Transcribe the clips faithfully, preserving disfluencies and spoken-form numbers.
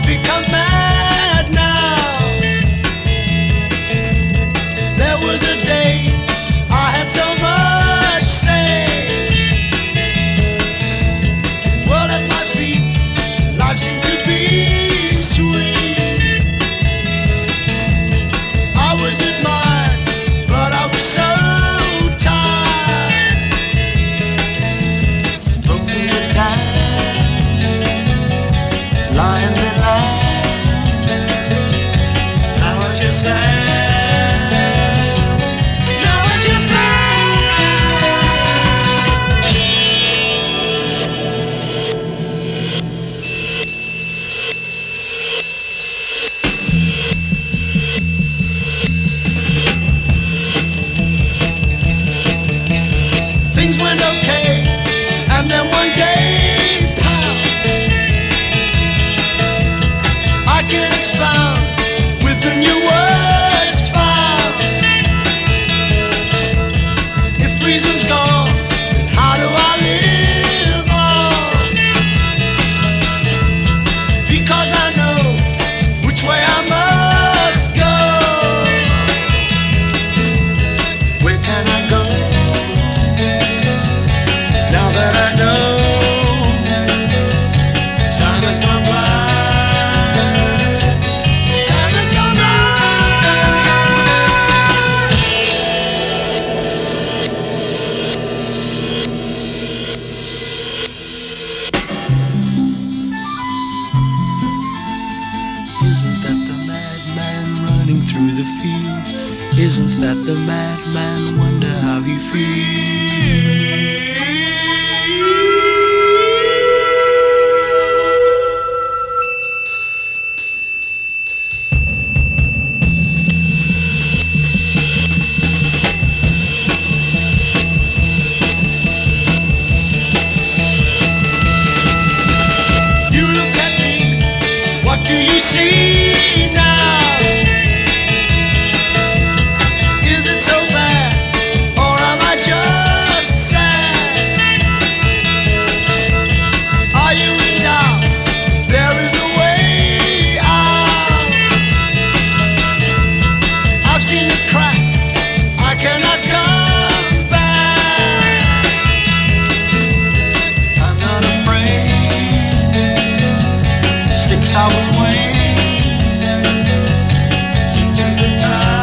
become mad now. There was a day I had so much say. World at my feet, life seemed to be sweet. I was admired, but I was so tired. Both of the time, lying in line. Now I just am. Now I just am. Things went okay, and then one day, pow! I can expound with the new words found. If reason's gone, then how do I live on? Because I know which way I must go. Where can I go? Now that I know, time has gone by. Time has gone by. Isn't that the madman running through the fields? Isn't that the madman? Wonder how he feels. You look at me, what do you see now? Is it so bad, or am I just sad? Are you in doubt? There is a way out. I've seen the crack, I cannot come back. I'm not afraid, sticks I will wade into the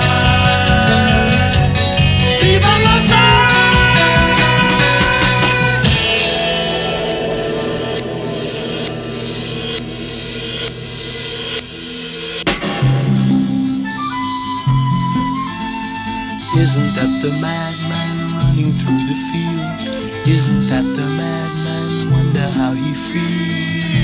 tide, be by your side. Isn't that the madman running through the fields? Isn't that the madman? Wonder how he feels.